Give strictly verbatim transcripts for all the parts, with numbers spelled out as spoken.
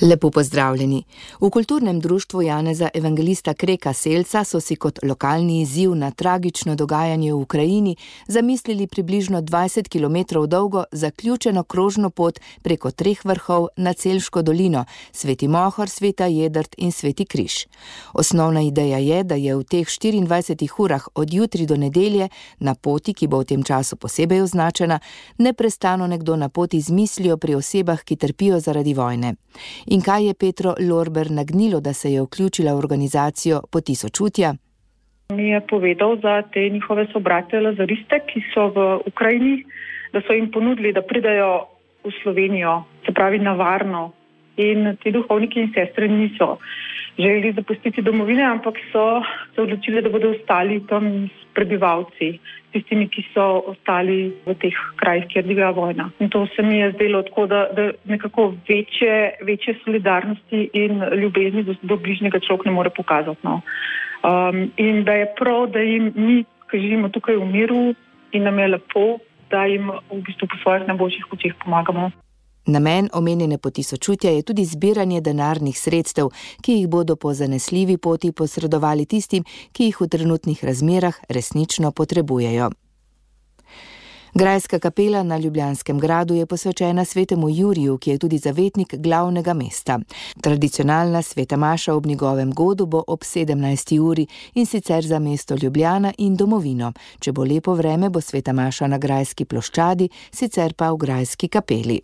Lepo pozdravljeni. V kulturnem društvu Janeza Evangelista Kreka Selca so si kot lokalni izziv na tragično dogajanje v Ukrajini zamislili približno dvajset kilometrov dolgo zaključeno krožno pot preko treh vrhov na Celško dolino, Sveti Mohor, Sveta Jedrt in Sveti Križ. Osnovna ideja je, da je v teh štiriindvajsetih urah od jutri do nedelje na poti, ki bo v tem času posebej označena, neprestano nekdo na poti z mislijo pri osebah, ki trpijo zaradi vojne. In kaj je Petro Lorber nagnilo, da se je vključila v organizacijo Poti sočutja? Mi je povedal za te njihove sobrate lazariste, ki so v Ukrajini, da so jim ponudili, da pridajo v Slovenijo, se pravi na varno. In ti duhovniki in sestre niso želeli zapustiti domovine, ampak so se odločili, da bodo ostali tam s prebivalci, tistimi, ki so ostali v teh krajih, kjer divja vojna. In to se mi je zdelo tako, da, da nekako večje, večje solidarnosti in ljubezni do, do bližnjega človek ne more pokazati. No. Um, in da je prav, da jim mi, ki živimo tukaj v miru in nam je lepo, da jim v bistvu po svojih najboljših močeh pomagamo. Namen omenjene Poti sočutja je tudi zbiranje denarnih sredstev, ki jih bodo po zanesljivi poti posredovali tistim, ki jih v trenutnih razmerah resnično potrebujejo. Grajska kapela na Ljubljanskem gradu je posvečena svetemu Juriju, ki je tudi zavetnik glavnega mesta. Tradicionalna sveta maša ob njegovem godu bo ob sedemnajsti uri in sicer za mesto Ljubljana in domovino. Če bo lepo vreme, bo sveta maša na Grajski ploščadi, sicer pa v Grajski kapeli.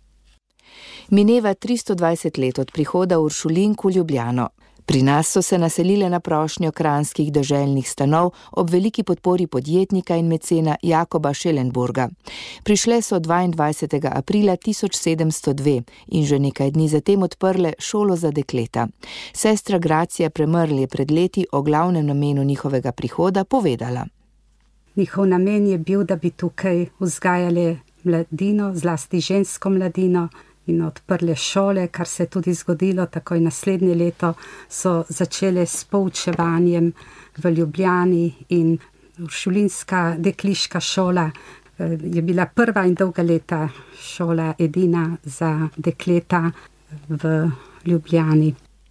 Mineva tristo dvajset let od prihoda uršulink v Ljubljano. Pri nas so se naselile na prošnjo kranjskih deželnih stanov ob veliki podpori podjetnika in mecena Jakoba Schellenburga. Prišle so dvaindvajsetega aprila tisoč sedemsto dve in že nekaj dni zatem odprle šolo za dekleta. Sestra Gracija Premrl je pred leti o glavnem namenu njihovega prihoda povedala. Njihov namen je bil, da bi tukaj vzgajali mladino, zlasti žensko mladino, in odprle šole, kar se je tudi zgodilo, takoj naslednje leto so začele s poučevanjem v Ljubljani in uršulinska dekliška šola je bila prva in dolga leta šola edina za dekleta v Ljubljani.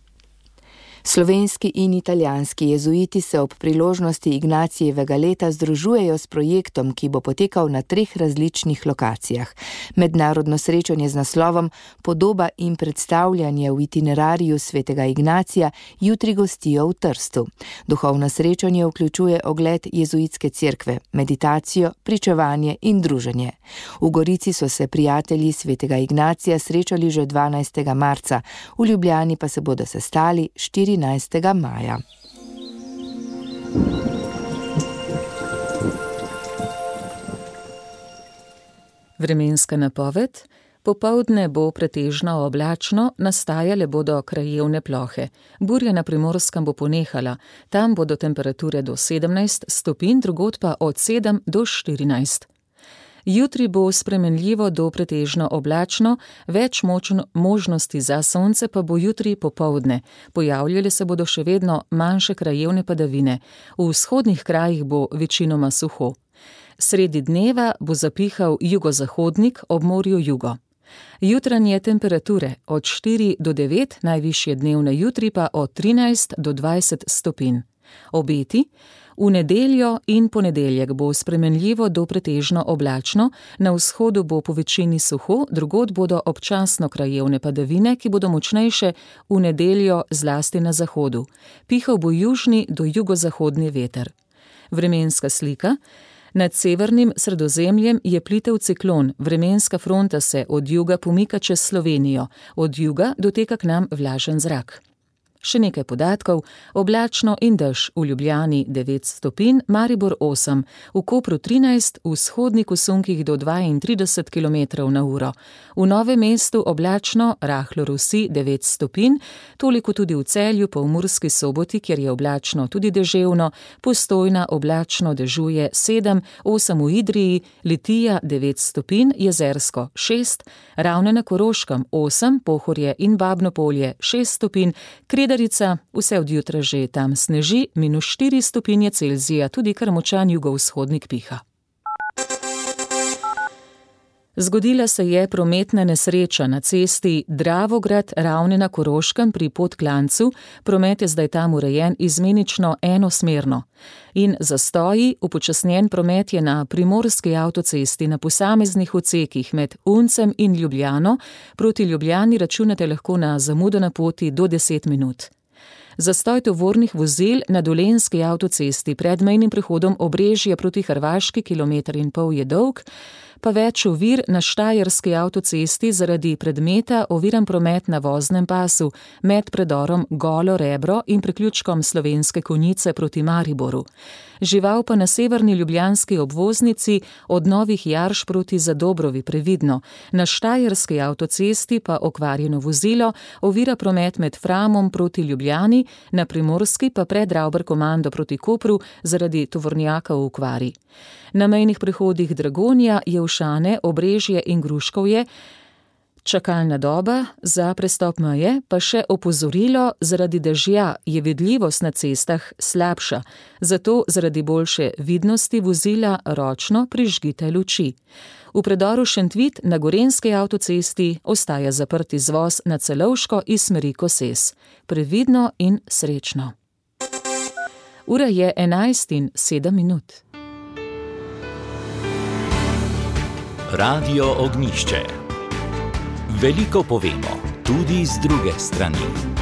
Slovenski in italijanski jezuiti se ob priložnosti Ignacijevega leta združujejo s projektom, ki bo potekal na treh različnih lokacijah. Mednarodno srečanje z naslovom Podoba in predstavljanje v itinerariju svetega Ignacija jutri gostijo v Trstu. Duhovno srečanje vključuje ogled jezuitske cerkve, meditacijo, pričevanje in druženje. V Gorici so se prijatelji svetega Ignacija srečali že dvanajstega marca, v Ljubljani pa se bodo sestali štirinajstega maja. Vremenska napoved. Popoldne bo pretežno oblačno, nastajale bodo krajevne plohe. Burja na Primorskem bo ponehala, tam bodo temperature do sedemnajst stopinj, drugod pa od sedem do štirinajst. Jutri bo spremenljivo do pretežno oblačno, več močno, možnosti za sonce pa bo jutri popoldne. Pojavljale se bodo še vedno manjše krajevne padavine. V vzhodnih krajih bo večinoma suho. Sredi dneva bo zapihal jugozahodnik, ob morju jugo. Jutranje temperature od štiri do devet, najvišje dnevne jutri pa od trinajst do dvajset stopinj. Obeti. V nedeljo in ponedeljek bo spremenljivo do pretežno oblačno, na vzhodu bo po večini suho, drugod bodo občasno krajevne padavine, ki bodo močnejše v nedeljo zlasti na zahodu. Pihal bo južni do jugozahodni veter. Vremenska slika. Nad severnim Sredozemljem je plitev ciklon, vremenska fronta se od juga pomika čez Slovenijo, od juga doteka k nam vlažen zrak. Še nekaj podatkov, oblačno in dež v Ljubljani devet stopinj, Maribor osem, v Kopru trinajst, v vzhodnih usunkih do dvaintrideset kilometrov na uro. V Novem mestu oblačno, rahlo rusi devet stopinj, toliko tudi v Celju, pa v Murski Soboti, kjer je oblačno tudi deževno, Postojna oblačno dežuje sedem, osem v Idriji, Litija devet stopinj, Jezersko šest, Ravne na Koroškem osem, Pohorje in Babno Polje šest stopinj, Kredarica, vse od jutra že tam sneži, minus štiri stopinje Celzija, tudi kar močan jugovzhodnik piha. Zgodila se je prometna nesreča na cesti Dravograd-Ravne na Koroškem pri Podklancu, promet je zdaj tam urejen izmenično enosmerno. In zastoji, upočasnjen promet je na primorski avtocesti na posameznih odsekih med Uncem in Ljubljano, proti Ljubljani računate lahko na zamudo na poti do deset minut. Zastoj tovornih vozil na dolenjski avtocesti pred mejnim prehodom Obrežje proti Hrvaški kilometer in pol je dolg, pa več ovir na štajerski avtocesti zaradi predmeta oviran promet na voznem pasu med predorom Golo Rebro in priključkom Slovenske Konjice proti Mariboru. Žival pa na severni ljubljanski obvoznici od Novih Jarš proti Zadobrovi previdno. Na štajerski avtocesti pa okvarjeno vozilo ovira promet med Framom proti Ljubljani, na primorski pa pred Ravber-Komando proti Kopru zaradi tovornjaka v okvari. Na mejnih prehodih Dragonja, Jelšane, Obrežje in Gruškovje čakalna doba za prestop meje, pa še opozorilo, zaradi dežja je vidljivost na cestah slabša, zato zaradi boljše vidnosti vozila ročno prižgite luči. V predoru Šentvit na gorenjski avtocesti ostaja zaprt izvoz na Celovško iz smeri Koses. Previdno in srečno. Ura je enajst in sedem minut. Radio Ognjišče. Veliko povemo, tudi z druge strani.